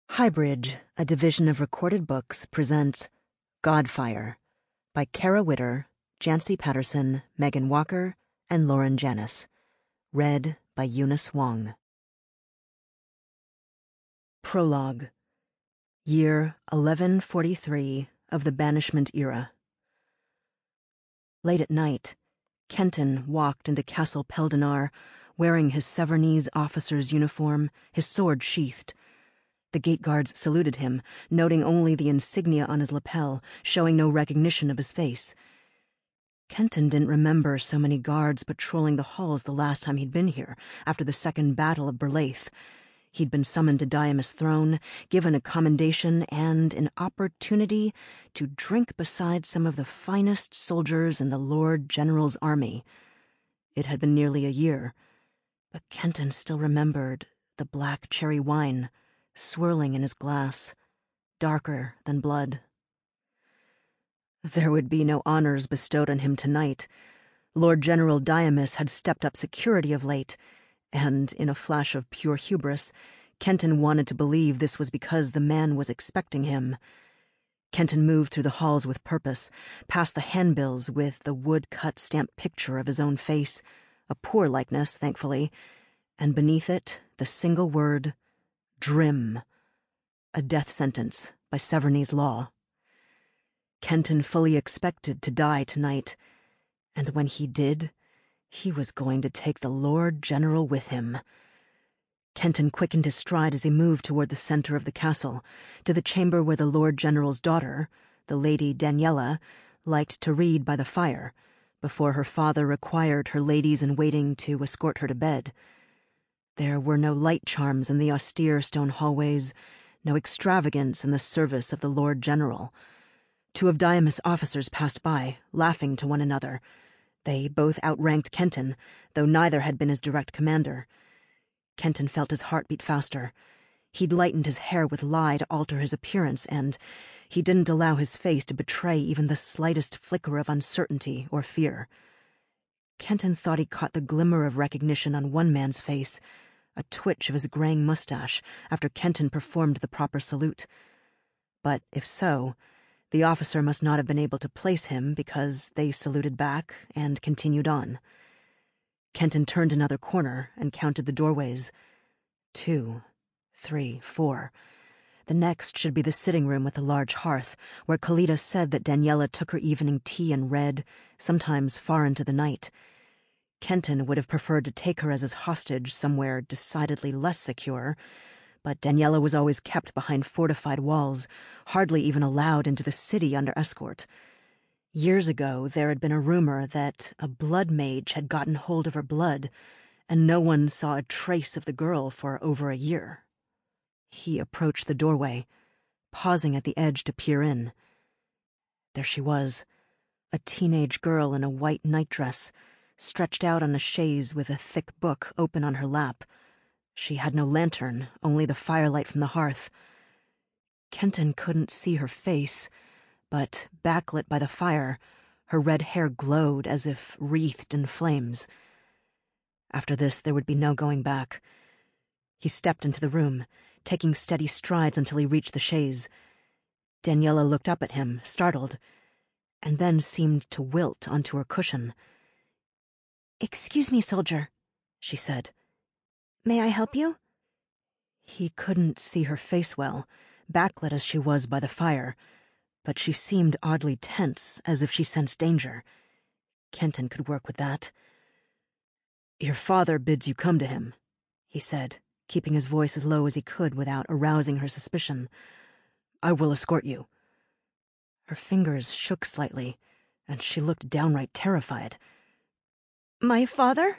Highbridge, a division of Recorded Books, presents Godfire by Kara Witter, Jancy Patterson, Megan Walker, and Lauren Janis. Read by Eunice Wong. Prologue. Year 1143 of the Banishment Era. Late at night, Kenton walked into Castle Peldenar, wearing his Severnese officer's uniform, his sword sheathed. The gate guards saluted him, noting only the insignia on his lapel, showing no recognition of his face. Kenton didn't remember so many guards patrolling the halls the last time he'd been here, after the Second Battle of Berlaith. He'd been summoned to Diamas' throne, given a commendation, and an opportunity to drink beside some of the finest soldiers in the Lord General's army. It had been nearly a year, but Kenton still remembered the black cherry wine swirling in his glass, darker than blood. There would be no honors bestowed on him tonight. Lord General Diamas had stepped up security of late, and in a flash of pure hubris, Kenton wanted to believe this was because the man was expecting him. Kenton moved through the halls with purpose, past the handbills with the wood-cut stamped picture of his own face, a poor likeness, thankfully, and beneath it the single word, Drim, a death sentence by Severnese law. Kenton fully expected to die tonight, and when he did, he was going to take the Lord General with him. Kenton quickened his stride as he moved toward the center of the castle, to the chamber where the Lord General's daughter, the Lady Daniela, liked to read by the fire, before her father required her ladies-in-waiting to escort her to bed. There were no light charms in the austere stone hallways, no extravagance in the service of the Lord General. Two of Diamas' officers passed by, laughing to one another. They both outranked Kenton, though neither had been his direct commander. Kenton felt his heart beat faster. He'd lightened his hair with lye to alter his appearance, and he didn't allow his face to betray even the slightest flicker of uncertainty or fear. Kenton thought he caught the glimmer of recognition on one man's face, a twitch of his graying mustache after Kenton performed the proper salute. But if so, the officer must not have been able to place him because they saluted back and continued on. Kenton turned another corner and counted the doorways. 2, 3, 4. The next should be the sitting room with the large hearth, where Kalita said that Daniela took her evening tea and read, sometimes far into the night. Kenton would have preferred to take her as his hostage somewhere decidedly less secure, but Daniela was always kept behind fortified walls, hardly even allowed into the city under escort. Years ago, there had been a rumor that a blood mage had gotten hold of her blood, and no one saw a trace of the girl for over a year. He approached the doorway, pausing at the edge to peer in. There she was, a teenage girl in a white nightdress, stretched out on a chaise with a thick book open on her lap. She had no lantern, only the firelight from the hearth. Kenton couldn't see her face, but backlit by the fire, her red hair glowed as if wreathed in flames. After this, there would be no going back. He stepped into the room, taking steady strides until he reached the chaise. Daniela looked up at him, startled, and then seemed to wilt onto her cushion. "Excuse me, soldier," she said. "May I help you?" He couldn't see her face well, backlit as she was by the fire, but she seemed oddly tense, as if she sensed danger. Kenton could work with that. "Your father bids you come to him," he said, keeping his voice as low as he could without arousing her suspicion. "I will escort you." Her fingers shook slightly, and she looked downright terrified. "My father?"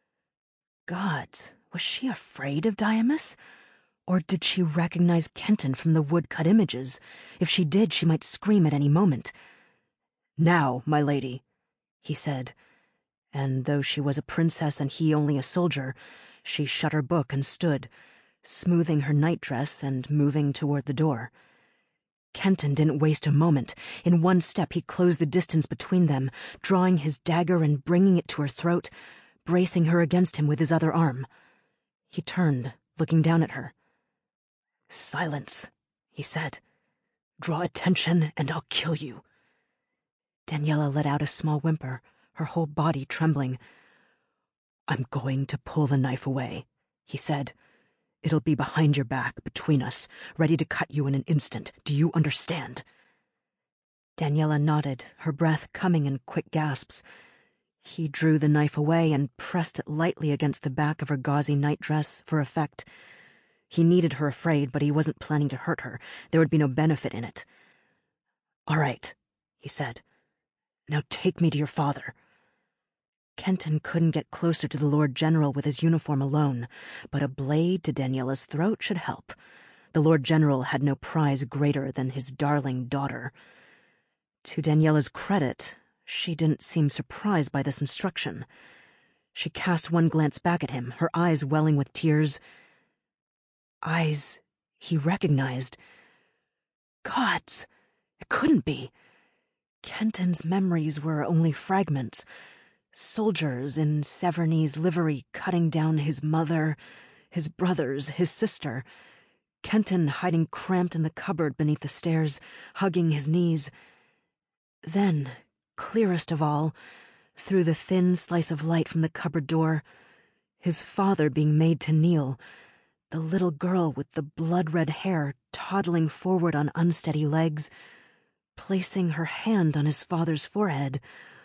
Gods, was she afraid of Diamas? Or did she recognize Kenton from the woodcut images? If she did, she might scream at any moment. "Now, my lady," he said, and though she was a princess and he only a soldier, she shut her book and stood, smoothing her nightdress and moving toward the door. Kenton didn't waste a moment. In one step, he closed the distance between them, drawing his dagger and bringing it to her throat, bracing her against him with his other arm. He turned, looking down at her. "Silence," he said. "Draw attention and I'll kill you." Daniela let out a small whimper, her whole body trembling. "I'm going to pull the knife away," he said. "It'll be behind your back, between us, ready to cut you in an instant. Do you understand?" Daniela nodded, her breath coming in quick gasps. He drew the knife away and pressed it lightly against the back of her gauzy nightdress for effect. He needed her afraid, but he wasn't planning to hurt her. There would be no benefit in it. "All right," he said. "Now take me to your father." Kenton couldn't get closer to the Lord General with his uniform alone, but a blade to Daniela's throat should help. The Lord General had no prize greater than his darling daughter. To Daniela's credit, she didn't seem surprised by this instruction. She cast one glance back at him, her eyes welling with tears. Eyes he recognized. Gods! It couldn't be. Kenton's memories were only fragments. Soldiers in Severnese livery cutting down his mother, his brothers, his sister. Kenton hiding cramped in the cupboard beneath the stairs, hugging his knees. Then, clearest of all, through the thin slice of light from the cupboard door, his father being made to kneel, the little girl with the blood-red hair toddling forward on unsteady legs, placing her hand on his father's forehead.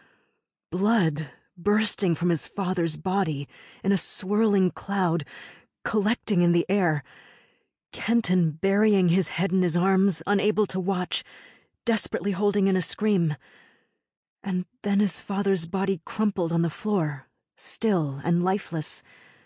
Blood bursting from his father's body in a swirling cloud, collecting in the air. Kenton burying his head in his arms, unable to watch, desperately holding in a scream. And then his father's body crumpled on the floor, still and lifeless.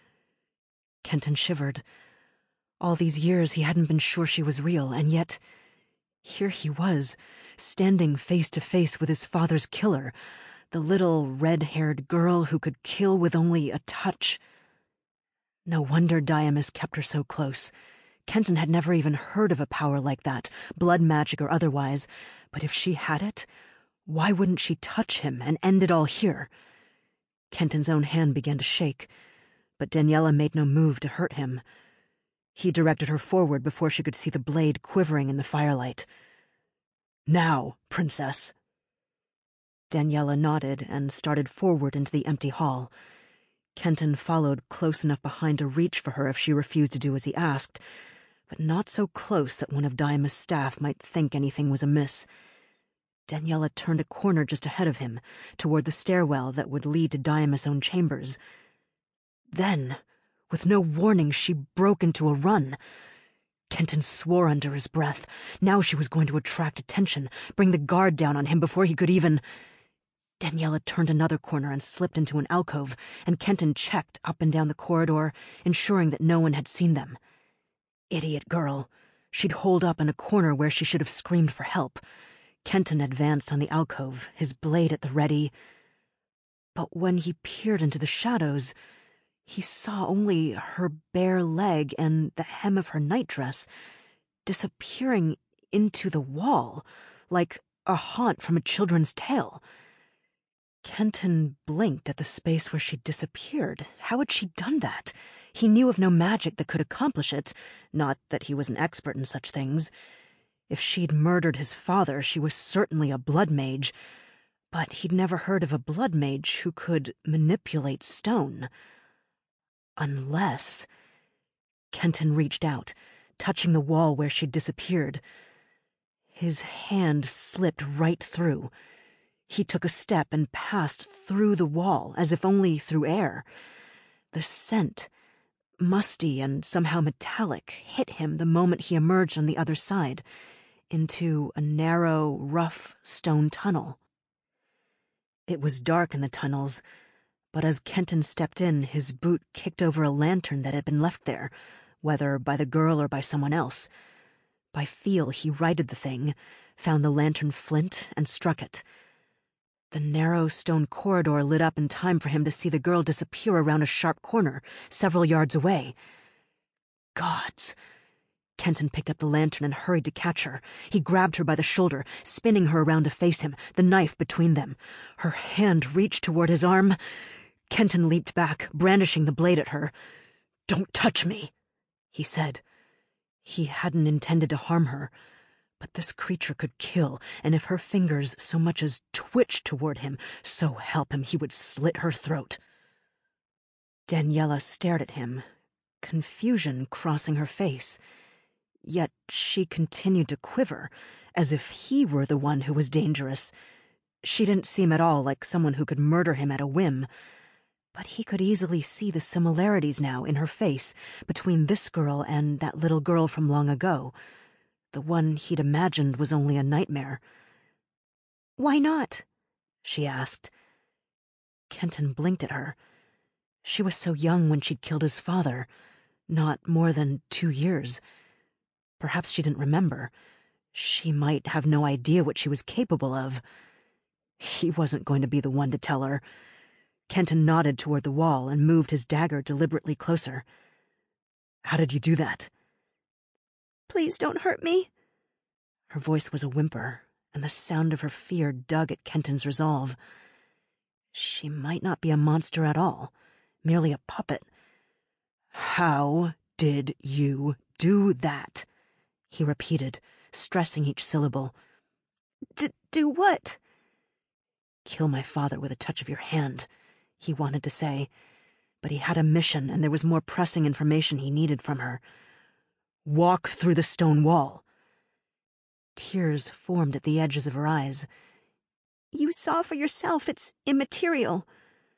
Kenton shivered. All these years he hadn't been sure she was real, and yet here he was, standing face to face with his father's killer, the little red-haired girl who could kill with only a touch. No wonder Diamis kept her so close. Kenton had never even heard of a power like that, blood magic or otherwise, but if she had it, why wouldn't she touch him and end it all here? Kenton's own hand began to shake, but Daniela made no move to hurt him. He directed her forward before she could see the blade quivering in the firelight. "Now, Princess." Daniela nodded and started forward into the empty hall. Kenton followed close enough behind to reach for her if she refused to do as he asked, but not so close that one of Diamis' staff might think anything was amiss. Daniela turned a corner just ahead of him, toward the stairwell that would lead to Diamis' own chambers. Then, with no warning, she broke into a run. Kenton swore under his breath. Now she was going to attract attention, bring the guard down on him before he could even... Daniela turned another corner and slipped into an alcove, and Kenton checked up and down the corridor, ensuring that no one had seen them. Idiot girl. She'd holed up in a corner where she should have screamed for help. Kenton advanced on the alcove, his blade at the ready. But when he peered into the shadows, he saw only her bare leg and the hem of her nightdress disappearing into the wall, like a haunt from a children's tale. Kenton blinked at the space where she'd disappeared. How had she done that? He knew of no magic that could accomplish it, not that he was an expert in such things. If she'd murdered his father, she was certainly a blood mage, but he'd never heard of a blood mage who could manipulate stone. Unless... Kenton reached out, touching the wall where she'd disappeared. His hand slipped right through. He took a step and passed through the wall, as if only through air. The scent, musty and somehow metallic, hit him the moment he emerged on the other side, into a narrow, rough stone tunnel. It was dark in the tunnels, but as Kenton stepped in, his boot kicked over a lantern that had been left there, whether by the girl or by someone else. By feel, he righted the thing, found the lantern flint, and struck it. The narrow stone corridor lit up in time for him to see the girl disappear around a sharp corner, several yards away. Gods! Kenton picked up the lantern and hurried to catch her. He grabbed her by the shoulder, spinning her around to face him, the knife between them. Her hand reached toward his arm. Kenton leaped back, brandishing the blade at her. "Don't touch me," he said. He hadn't intended to harm her, but this creature could kill, and if her fingers so much as twitched toward him, so help him, he would slit her throat. Daniela stared at him, confusion crossing her face. Yet she continued to quiver, as if he were the one who was dangerous. She didn't seem at all like someone who could murder him at a whim, but he could easily see the similarities now in her face between this girl and that little girl from long ago, the one he'd imagined was only a nightmare. "Why not?" she asked. Kenton blinked at her. She was so young when she'd killed his father, not more than 2 years. Perhaps she didn't remember. She might have no idea what she was capable of. He wasn't going to be the one to tell her. Kenton nodded toward the wall and moved his dagger deliberately closer. "How did you do that?" "Please don't hurt me." Her voice was a whimper, and the sound of her fear dug at Kenton's resolve. She might not be a monster at all, merely a puppet. "How did you do that?" he repeated, stressing each syllable. Do what?" "Kill my father with a touch of your hand," he wanted to say, but he had a mission and there was more pressing information he needed from her. "Walk through the stone wall." Tears formed at the edges of her eyes. "You saw for yourself, it's immaterial."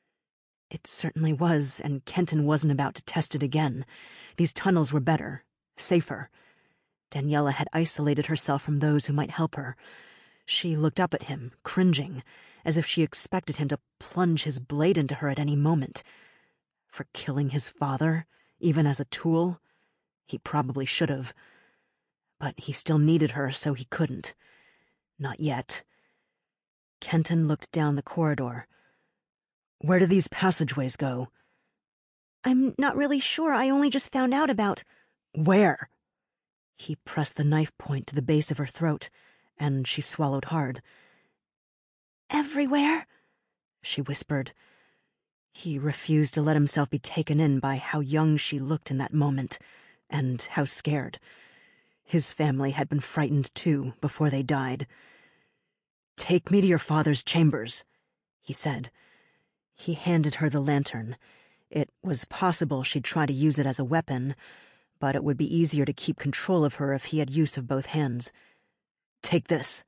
It certainly was, and Kenton wasn't about to test it again. These tunnels were better, safer. Daniela had isolated herself from those who might help her. She looked up at him, cringing, as if she expected him to plunge his blade into her at any moment. For killing his father, even as a tool? He probably should have. But he still needed her, so he couldn't. Not yet. Kenton looked down the corridor. "Where do these passageways go?" "I'm not really sure. I only just found out about—" "Where?" He pressed the knife point to the base of her throat, and she swallowed hard. "Everywhere," she whispered. He refused to let himself be taken in by how young she looked in that moment, and how scared. His family had been frightened too, before they died. "Take me to your father's chambers," he said. He handed her the lantern. It was possible she'd try to use it as a weapon, but it would be easier to keep control of her if he had use of both hands. "Take this."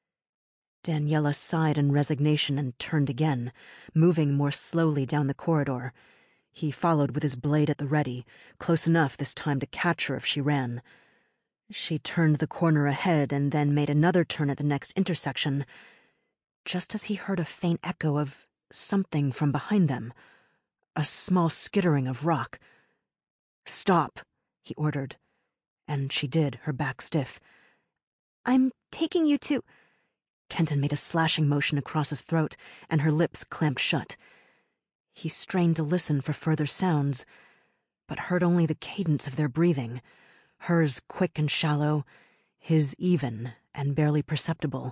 Daniela sighed in resignation and turned again, moving more slowly down the corridor. He followed with his blade at the ready, close enough this time to catch her if she ran. She turned the corner ahead and then made another turn at the next intersection, just as he heard a faint echo of something from behind them, a small skittering of rock. "Stop," he ordered, and she did, her back stiff. "I'm taking you to—" Kenton made a slashing motion across his throat, and her lips clamped shut. He strained to listen for further sounds, but heard only the cadence of their breathing, hers quick and shallow, his even and barely perceptible.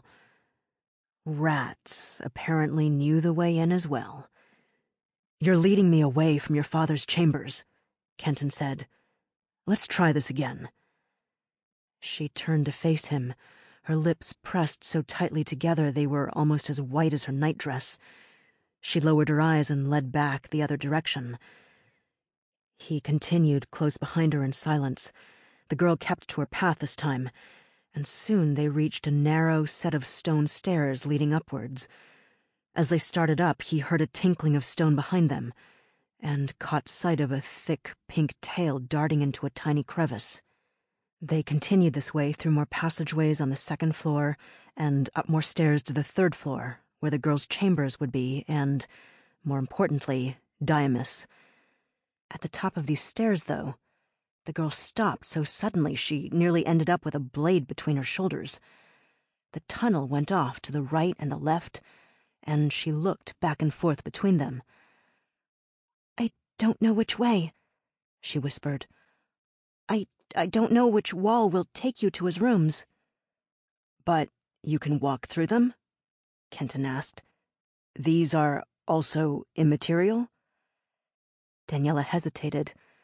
Rats apparently knew the way in as well. "You're leading me away from your father's chambers," Kenton said. "Let's try this again." She turned to face him, her lips pressed so tightly together they were almost as white as her nightdress. She lowered her eyes and led back the other direction. He continued close behind her in silence. The girl kept to her path this time, and soon they reached a narrow set of stone stairs leading upwards. As they started up, he heard a tinkling of stone behind them, and caught sight of a thick pink tail darting into a tiny crevice. They continued this way through more passageways on the 2nd floor, and up more stairs to the 3rd floor, where the girls' chambers would be, and, more importantly, Diamis. At the top of these stairs, though, the girl stopped so suddenly she nearly ended up with a blade between her shoulders. The tunnel went off to the right and the left, and she looked back and forth between them. "I don't know which way," she whispered. I don't know which wall will take you to his rooms." "But you can walk through them?" Kenton asked. "These are also immaterial?" Daniela hesitated,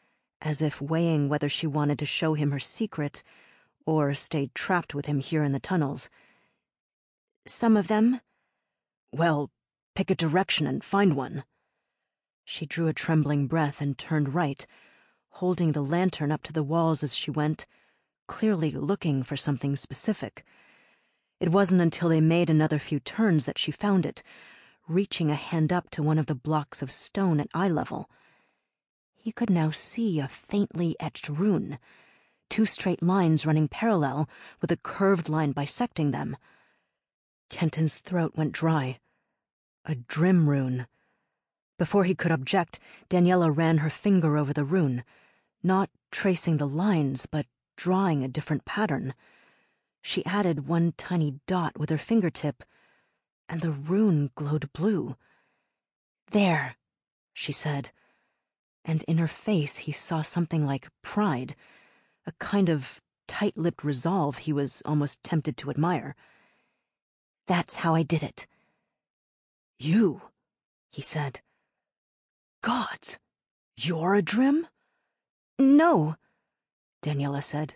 as if weighing whether she wanted to show him her secret or stay trapped with him here in the tunnels. "Some of them?" "Well, pick a direction and find one." She drew a trembling breath and turned right, holding the lantern up to the walls as she went, clearly looking for something specific. It wasn't until they made another few turns that she found it, reaching a hand up to one of the blocks of stone at eye level. He could now see a faintly etched rune, 2 straight lines running parallel with a curved line bisecting them. Kenton's throat went dry. A Drim rune. Before he could object, Daniela ran her finger over the rune, not tracing the lines, but drawing a different pattern. She added one tiny dot with her fingertip, and the rune glowed blue. "There," she said, and in her face he saw something like pride, a kind of tight-lipped resolve he was almost tempted to admire. "That's how I did it." "You," he said. "Gods, you're a Drim?" "No," Daniela said.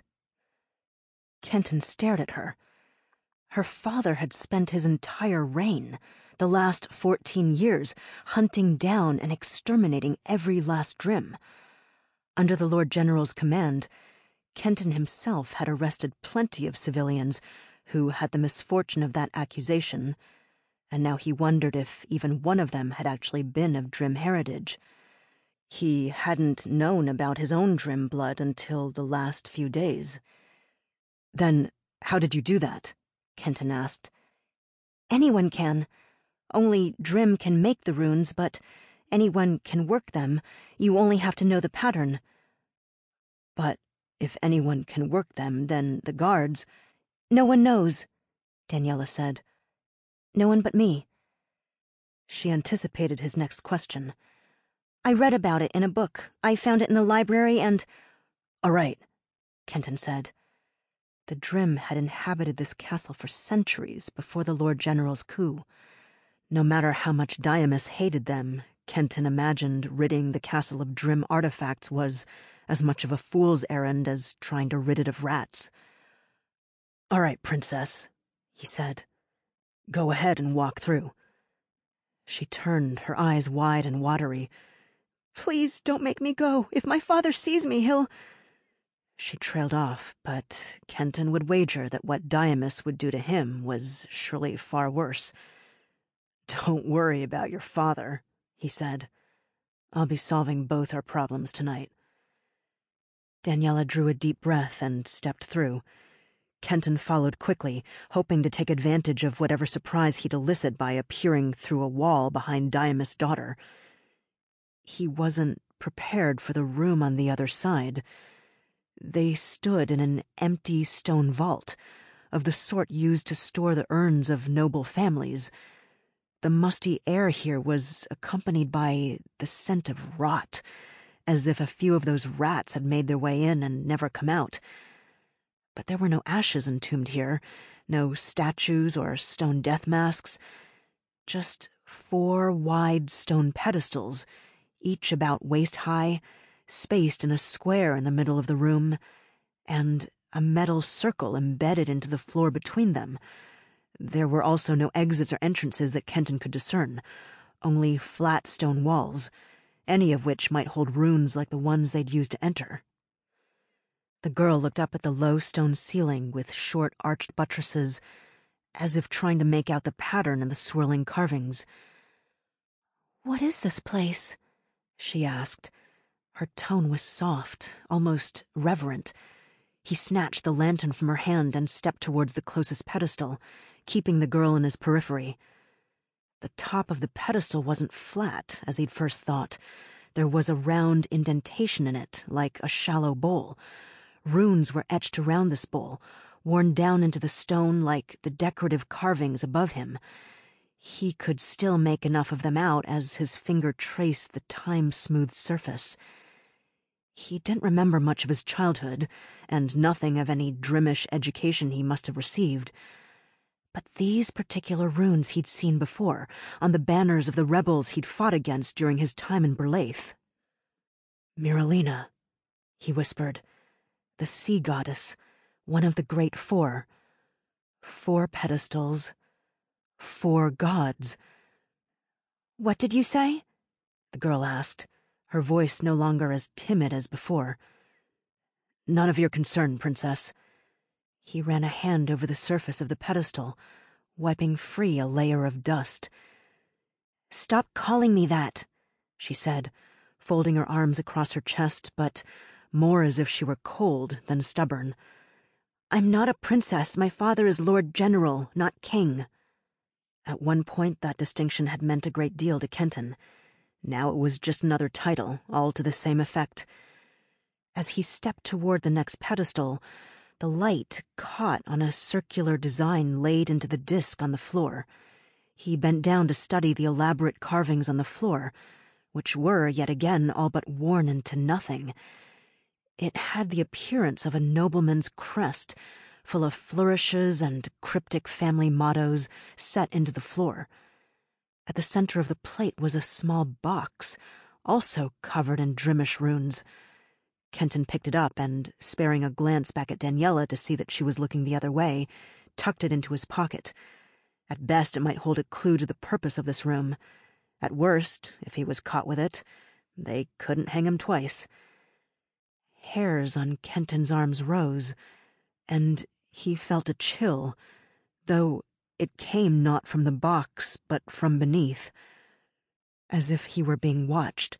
Kenton stared at her. Her father had spent his entire reign, the last 14 years, hunting down and exterminating every last Drim. Under the Lord General's command, Kenton himself had arrested plenty of civilians who had the misfortune of that accusation, and now he wondered if even one of them had actually been of Drim heritage. He hadn't known about his own Drim blood until the last few days. "Then how did you do that?" Kenton asked. "Anyone can. Only Drim can make the runes, but anyone can work them. You only have to know the pattern." "But if anyone can work them, then the guards—" "No one knows," Daniela said. "No one but me." She anticipated his next question. "I read about it in a book. I found it in the library and—" "All right," Kenton said. The Drim had inhabited this castle for centuries before the Lord General's coup. No matter how much Diamis hated them, Kenton imagined ridding the castle of Drim artifacts was as much of a fool's errand as trying to rid it of rats. "All right, Princess," he said. "Go ahead and walk through." She turned, her eyes wide and watery. "Please don't make me go. If my father sees me, he'll—" She trailed off, but Kenton would wager that what Diamis would do to him was surely far worse. "Don't worry about your father," he said. "I'll be solving both our problems tonight." Daniela drew a deep breath and stepped through. Kenton followed quickly, hoping to take advantage of whatever surprise he'd elicit by appearing through a wall behind Diamis' daughter. He wasn't prepared for the room on the other side. They stood in an empty stone vault, of the sort used to store the urns of noble families. The musty air here was accompanied by the scent of rot, as if a few of those rats had made their way in and never come out. But there were no ashes entombed here, no statues or stone death masks, just 4 wide stone pedestals, each about waist-high, spaced in a square in the middle of the room, and a metal circle embedded into the floor between them. There were also no exits or entrances that Kenton could discern, only flat stone walls, any of which might hold runes like the ones they'd used to enter. The girl looked up at the low stone ceiling with short arched buttresses, as if trying to make out the pattern in the swirling carvings. "What is this place?" she asked. Her tone was soft, almost reverent. He snatched the lantern from her hand and stepped towards the closest pedestal, keeping the girl in his periphery. The top of the pedestal wasn't flat, as he'd first thought. There was a round indentation in it, like a shallow bowl. Runes were etched around this bowl, worn down into the stone like the decorative carvings above him. He could still make enough of them out as his finger traced the time-smoothed surface. He didn't remember much of his childhood, and nothing of any Drimish education he must have received. But these particular runes he'd seen before, on the banners of the rebels he'd fought against during his time in Berlaith. "Miralina," he whispered. The sea goddess, one of the great four. 4 pedestals, 4 gods. What did you say? The girl asked, her voice no longer as timid as before. None of your concern, Princess. He ran a hand over the surface of the pedestal, wiping free a layer of dust. Stop calling me that, she said, folding her arms across her chest, but more as if she were cold than stubborn. I'm not a princess. My father is Lord General, not king. At one point that distinction had meant a great deal to Kenton. Now it was just another title, all to the same effect. As he stepped toward the next pedestal, the light caught on a circular design laid into the disc on the floor. He bent down to study the elaborate carvings on the floor, which were, yet again, all but worn into nothing. It had the appearance of a nobleman's crest, full of flourishes and cryptic family mottos set into the floor. At the center of the plate was a small box, also covered in Drimmish runes. Kenton picked it up and, sparing a glance back at Daniela to see that she was looking the other way, tucked it into his pocket. At best, it might hold a clue to the purpose of this room. At worst, if he was caught with it, they couldn't hang him twice. Hairs on Kenton's arms rose, and he felt a chill, though it came not from the box, but from beneath, as if he were being watched.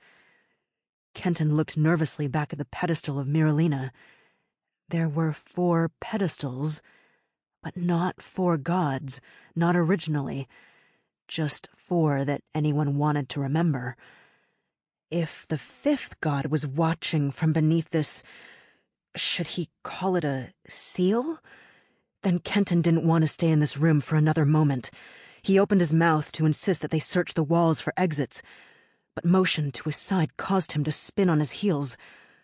Kenton looked nervously back at the pedestal of Miralina. There were 4 pedestals, but not 4 gods, not originally, just 4 that anyone wanted to remember. If the 5th god was watching from beneath this, should he call it a seal? Then Kenton didn't want to stay in this room for another moment. He opened his mouth to insist that they search the walls for exits, but motion to his side caused him to spin on his heels.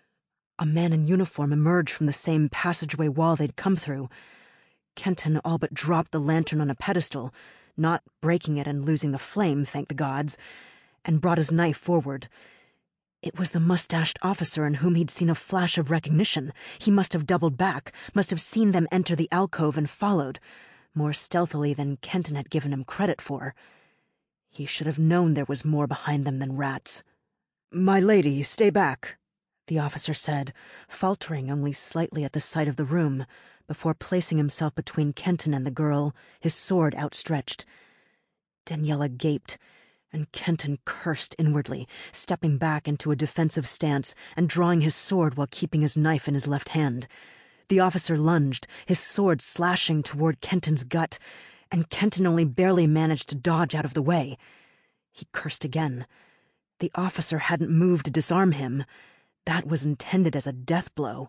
A man in uniform emerged from the same passageway wall they'd come through. Kenton all but dropped the lantern on a pedestal, not breaking it and losing the flame, thank the gods, and brought his knife forward. It was the mustached officer in whom he'd seen a flash of recognition. He must have doubled back, must have seen them enter the alcove and followed, more stealthily than Kenton had given him credit for. He should have known there was more behind them than rats. "My lady, stay back," the officer said, faltering only slightly at the sight of the room, before placing himself between Kenton and the girl, his sword outstretched. Daniela gaped, and Kenton cursed inwardly, stepping back into a defensive stance and drawing his sword while keeping his knife in his left hand. The officer lunged, his sword slashing toward Kenton's gut, and Kenton only barely managed to dodge out of the way. He cursed again. The officer hadn't moved to disarm him. That was intended as a death blow.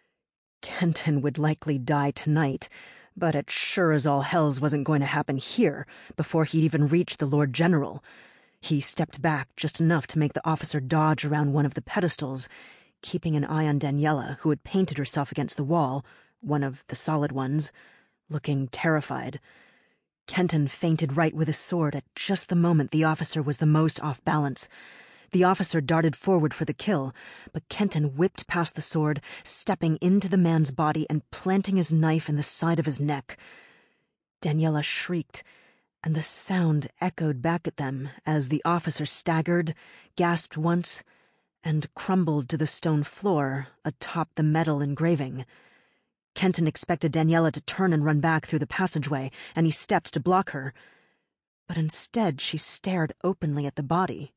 Kenton would likely die tonight, but it sure as all hells wasn't going to happen here before he'd even reached the Lord General. He stepped back just enough to make the officer dodge around one of the pedestals, keeping an eye on Daniela, who had painted herself against the wall, one of the solid ones, looking terrified. Kenton feinted right with his sword at just the moment the officer was the most off balance. The officer darted forward for the kill, but Kenton whipped past the sword, stepping into the man's body and planting his knife in the side of his neck. Daniela shrieked, and the sound echoed back at them as the officer staggered, gasped once, and crumbled to the stone floor atop the metal engraving. Kenton expected Daniela to turn and run back through the passageway, and he stepped to block her. But instead she stared openly at the body.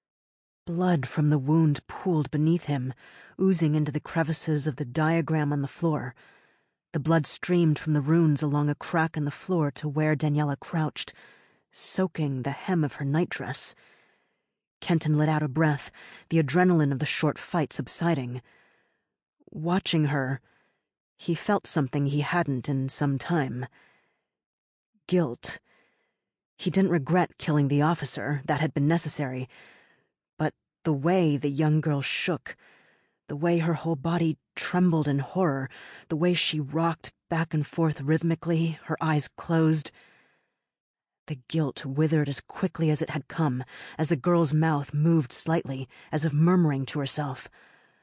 Blood from the wound pooled beneath him, oozing into the crevices of the diagram on the floor. The blood streamed from the runes along a crack in the floor to where Daniela crouched, soaking the hem of her nightdress. Kenton let out a breath, the adrenaline of the short fight subsiding. Watching her, he felt something he hadn't in some time. Guilt. He didn't regret killing the officer, that had been necessary, but the way the young girl shook, the way her whole body trembled in horror, the way she rocked back and forth rhythmically, her eyes closed. The guilt withered as quickly as it had come, as the girl's mouth moved slightly, as if murmuring to herself.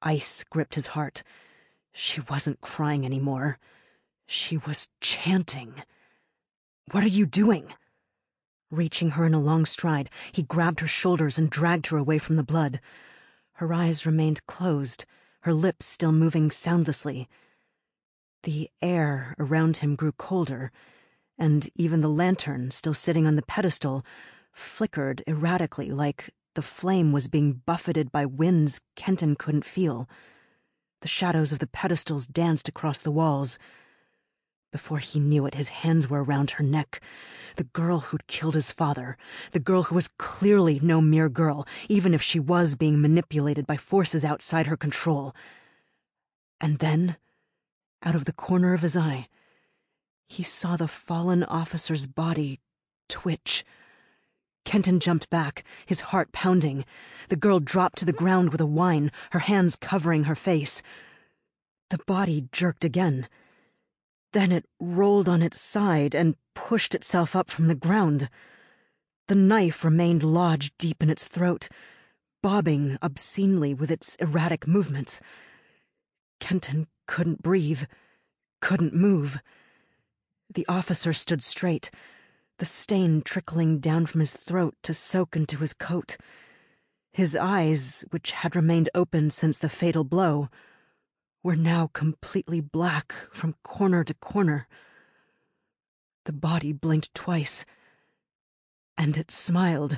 Ice gripped his heart. She wasn't crying anymore. She was chanting. "What are you doing?" Reaching her in a long stride, he grabbed her shoulders and dragged her away from the blood. Her eyes remained closed, her lips still moving soundlessly. The air around him grew colder, and even the lantern, still sitting on the pedestal, flickered erratically like the flame was being buffeted by winds Kenton couldn't feel. The shadows of the pedestals danced across the walls. Before he knew it, his hands were around her neck. The girl who'd killed his father. The girl who was clearly no mere girl, even if she was being manipulated by forces outside her control. And then, out of the corner of his eye, he saw the fallen officer's body twitch. Kenton jumped back, his heart pounding. The girl dropped to the ground with a whine, her hands covering her face. The body jerked again. Then it rolled on its side and pushed itself up from the ground. The knife remained lodged deep in its throat, bobbing obscenely with its erratic movements. Kenton couldn't breathe, couldn't move. The officer stood straight, the stain trickling down from his throat to soak into his coat. His eyes, which had remained open since the fatal blow, were now completely black from corner to corner. The body blinked twice, and it smiled.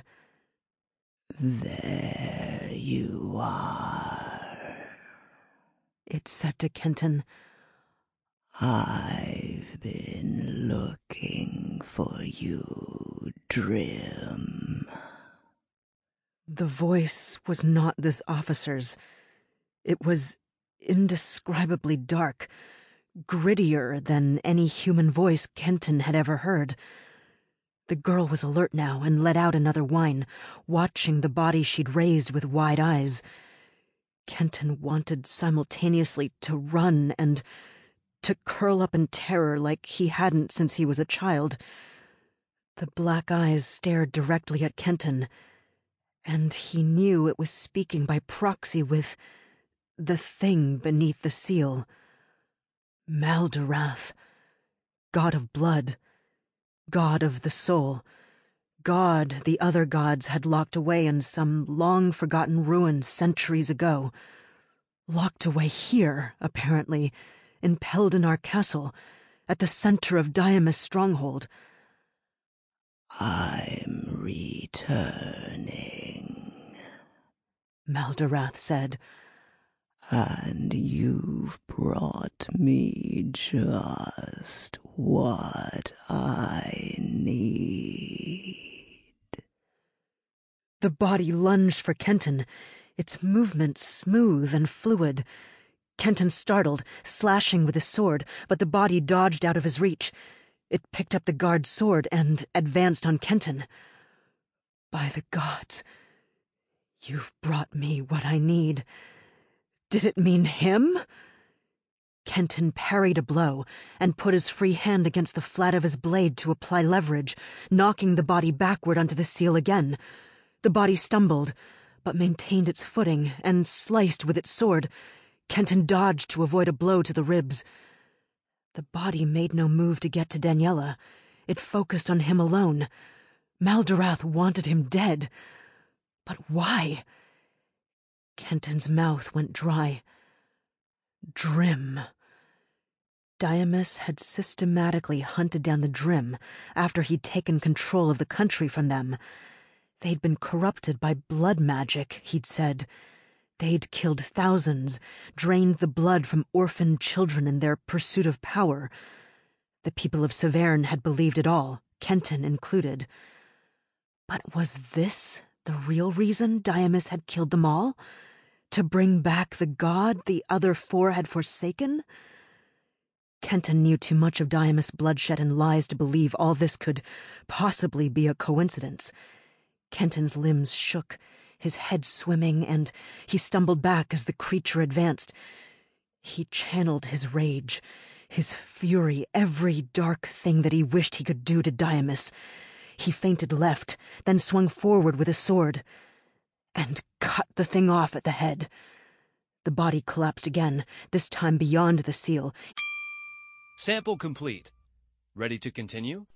"There you are," it said to Kenton. "I've been looking for you, Drim." The voice was not this officer's. It was indescribably dark, grittier than any human voice Kenton had ever heard. The girl was alert now and let out another whine, watching the body she'd raised with wide eyes. Kenton wanted simultaneously to run and to curl up in terror like he hadn't since he was a child. The black eyes stared directly at Kenton, and he knew it was speaking by proxy with the thing beneath the seal. Malderath, god of blood, god of the soul, god the other gods had locked away in some long-forgotten ruin centuries ago. Locked away here, apparently, in Peldenar Castle, at the center of Diamis' stronghold. "I'm returning," Malderath said. "And you've brought me just what I need." The body lunged for Kenton, its movement smooth and fluid. Kenton startled, slashing with his sword, but the body dodged out of his reach. It picked up the guard's sword and advanced on Kenton. "By the gods, you've brought me what I need." Did it mean him? Kenton parried a blow and put his free hand against the flat of his blade to apply leverage, knocking the body backward onto the seal again. The body stumbled, but maintained its footing and sliced with its sword. Kenton dodged to avoid a blow to the ribs. The body made no move to get to Daniela. It focused on him alone. Malderath wanted him dead. But why? Kenton's mouth went dry. Drim. Diamis had systematically hunted down the Drim after he'd taken control of the country from them. They'd been corrupted by blood magic, he'd said. They'd killed thousands, drained the blood from orphaned children in their pursuit of power. The people of Severn had believed it all, Kenton included. But was this the real reason Diamis had killed them all? To bring back the god the other four had forsaken? Kenton knew too much of Diamis' bloodshed and lies to believe all this could possibly be a coincidence. Kenton's limbs shook, his head swimming, and he stumbled back as the creature advanced. He channeled his rage, his fury, every dark thing that he wished he could do to Diamis. He feinted left, then swung forward with his sword, and cut the thing off at the head. The body collapsed again, this time beyond the seal. Sample complete. Ready to continue?